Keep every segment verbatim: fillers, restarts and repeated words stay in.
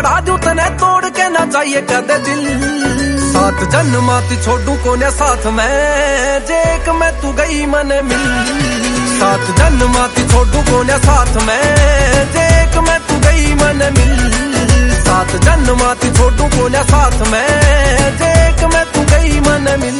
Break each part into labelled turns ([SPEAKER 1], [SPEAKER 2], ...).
[SPEAKER 1] चढ़ा दूं तने तोड़ के ना चाहिए कदे दिल। सात जन्माती छोड़ू कोने साथ में जे एक मैं तू गई मन मिल। सात जन्माती छोड़ू कोने साथ में जे एक मैं तू गई मन मिल। सात जन्माती छोड़ू कोने साथ में जे एक मैं तू गई मन मिल।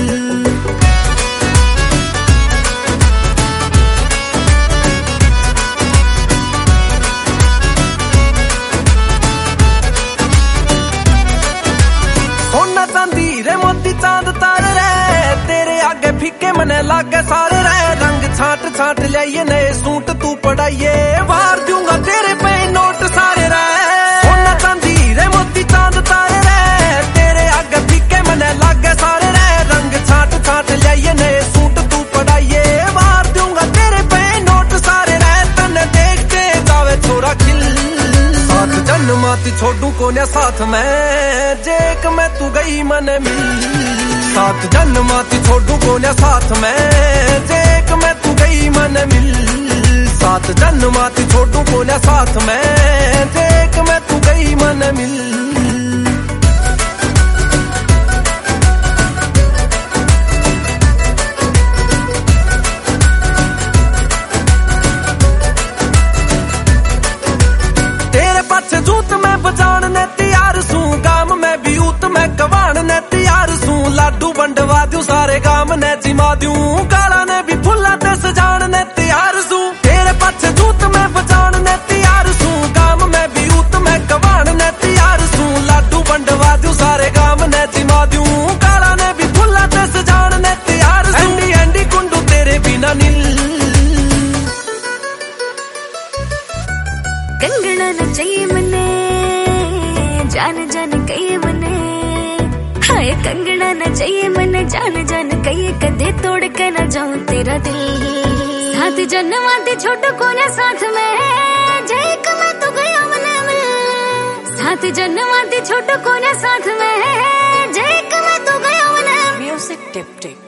[SPEAKER 1] मोती चांद तारे रे तेरे आगे फीके मने लागे सारे रे। रंग छाट छाट लाइए नए सूट तू पढ़ाइए बाहर दूंगा तेरे पे नोट सारे रे। सोना चांदी रे मोती चांद तारे रे तेरे आगे फीके मने लागे सारे रे। रंग छाट छाट लाइए नए सूट तू पढ़ाइए बाहर दूंगा तेरे पे नोट सारे रे। तने देखते जावे छोरा खिल। सात जन्माती छोड़ू कोने साथ में जे एक मैं तू गई मन मिल। सात जन्माती छोड़ू कोने साथ में जे एक मैं तू गई मन मिल। सात जन्माती छोड़ू कोने साथ में जे एक मैं तू गई मन मिल। बजान ने तैयार सू गाम में भी ऊत में कवान ने तैयार सू। लाडू बंडवा दूं सारे गाम ने जिमा दूं काला ने भी फुल्ला ते सजान ने तैयार सू। तेरे पाछे जूत में बजान ने तैयार सू गाम में भी ऊत में कवान ने तैयार सू। लाडू बंडवा दूं सारे गाम ने जिमा दूं काला ने भी फुल्ला ते सजान ने तैयार सू। एंडी एंडी कुंडू तेरे बिना नील।
[SPEAKER 2] कंगना न चाहिए मने जान जान कहिए मने। हाय कंगना न चाहिए मने जान जान कहिए कदे तोड़ के न जाऊं तेरा दिल। साथ जन्माती छोटू कोने साथ में जे एक मैं तू गया मन मिल। साथ जन्माती छोटू कोने साथ में जे एक मैं तू गया मन। म्यूजिक टिप टिप।